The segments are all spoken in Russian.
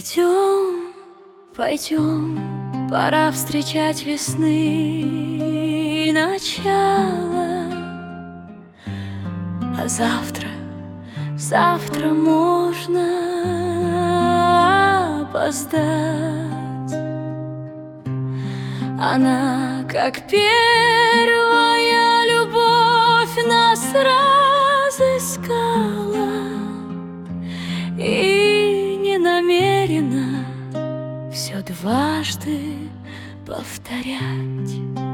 Пойдем, пойдем, пора встречать весны начало. А завтра, завтра можно опоздать. Она, как первая любовь, нас разыскала и не намерена все дважды повторять.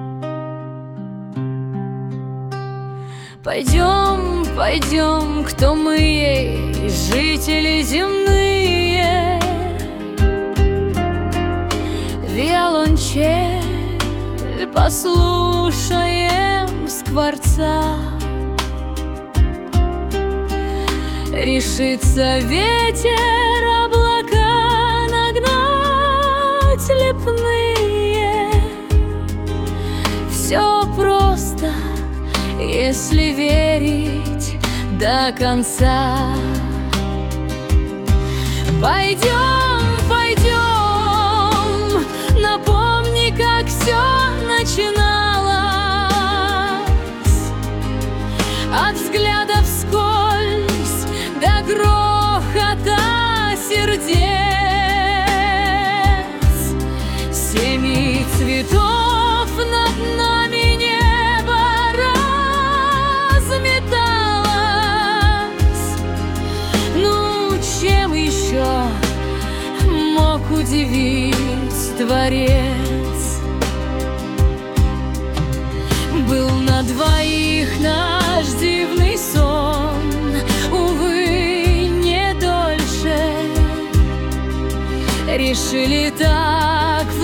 Пойдем, пойдем, кто мы ей, жители земные. Виолончель, послушаем скворца. Решится ветер облака нагнать лепные. Все просто, если верить до конца. Пойдем, пойдем, напомни, как все начиналось. От взглядов вскользь до грохота сердец. Семи цветов над нами небо разметалось. Ну, чем еще мог удивить Творец? Был на двоих наш дивный сон, увы, не дольше. Решили так в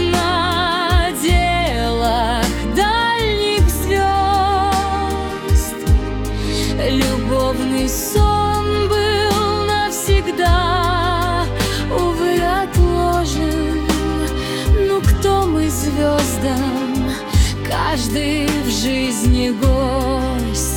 наделах дальних звезд. Любовный сон был навсегда, увы, отложен. Ну, кто мы звездам, каждый в жизни гость.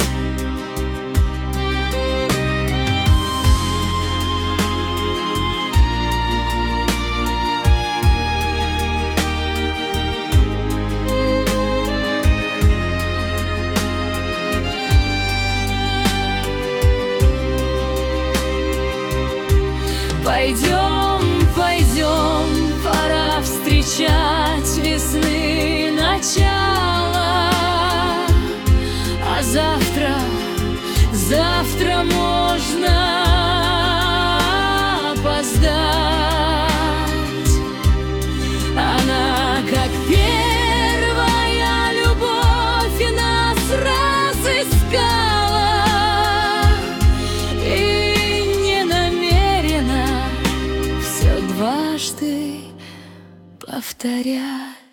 Пойдем, пойдем, пора встречать весны начало. А завтра, завтра можно опоздать. Она, как первая любовь, нас разыскала и не намерена все дважды повторять.